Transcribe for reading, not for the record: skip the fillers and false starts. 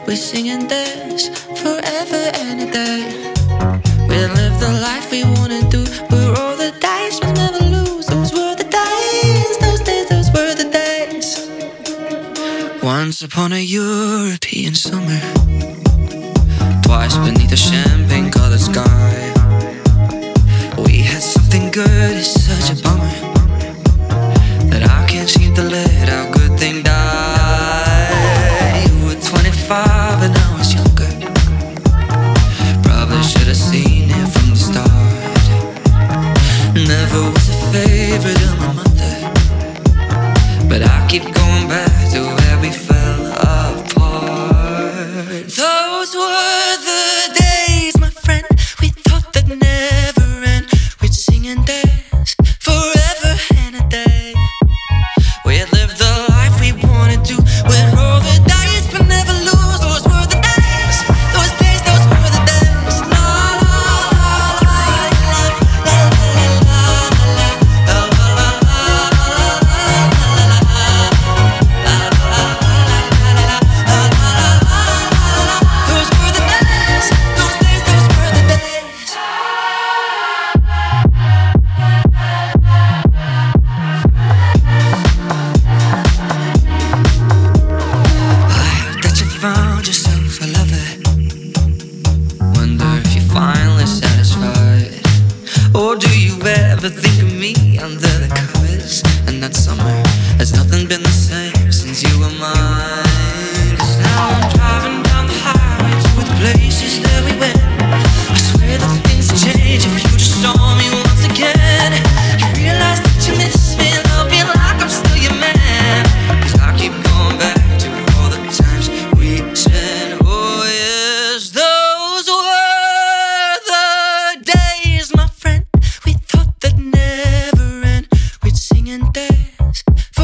We're singing this forever and a day. We live the life we wanna do. We're all the dice we never lose. Those were the days, those days, those were the days. Once upon a European summer, twice beneath a champagne-colored sky, we had something good, it's such a bummer that I can't seem to let our good thing die. You were 25 and I was younger. Probably should have seen it from the start. Never was a favorite of my mother, but I keep going back to where we fell apart. Those were the days, my friend, we thought they'd never end. We'd sing and dance forever and a day. We'd live the life we wanted to. We'd roll the dice but never lose. Those were the days, those days, those were the days. La la la la la la la la Those were the days, those days, those were the days. I hope that you found yourself a lover. Wonder if you're finally satisfied. Or do you ever think of me under the covers? And that summer has nothing been the same since you were mine. 'Cause now I'm driving down the highway to the places that we went. I swear that things change if you just saw me once again. You realize that you miss me, love me like I'm still your man. 'Cause I keep going back to all the times we spent. Oh yes, those were the days, my friend. We thought they'd never end. We'd sing and dance